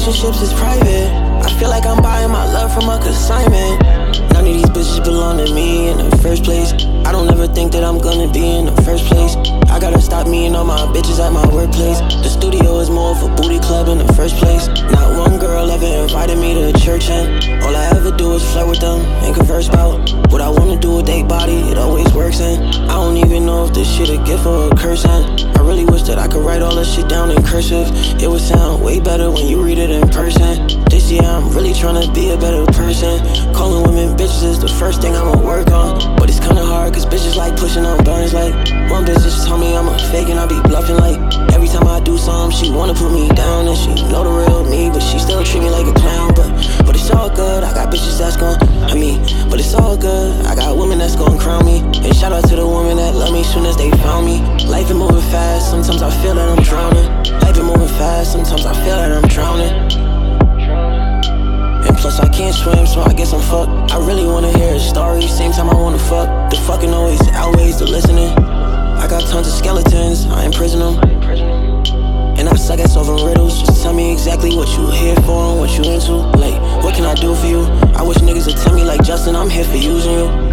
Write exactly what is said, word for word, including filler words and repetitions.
relationships is private. I feel like I'm buying my love from a consignment. None of these bitches belong to me in the first place. I don't ever think that I'm gonna be in the first place. I gotta stop meeting all my bitches at my workplace. The studio is more of a booty club in the first place. Not one girl ever invited me to church, and all I ever do is flirt with them and converse about what I wanna do with their body. It always works, and I don't even know if this shit a gift or a curse, and I really wish that I could write all this shit down in cursive. It would sound way better when you read it in person. This year I'm really tryna be a better person. Calling women bitches is the first thing I'ma work on, but it's kinda hard cause bitches like pushing on buttons. Like one bitch just told me I'm a fake and I be bluffing. Like every time I do something she wanna put me down, and she know the real me, but she still treat me like a clown. But but it's all good, I got bitches that's gon' I mean, but it's all good, I got women that's gon' crown me. And shout out to the women that love me soon as they found me. Life is moving fast, sometimes I feel that I'm drowning. Life is moving fast, sometimes I feel that I'm drowning. And plus I can't swim, so I guess I'm fucked. I really wanna hear a story, same time I wanna fuck. The fucking always outweighs the listening. I got tons of skeletons, I imprison them. And I suck at solving riddles. Just tell me exactly what you here for and what you into. Like, what can I do for you? I wish niggas would tell me like, Justin, I'm here for using you.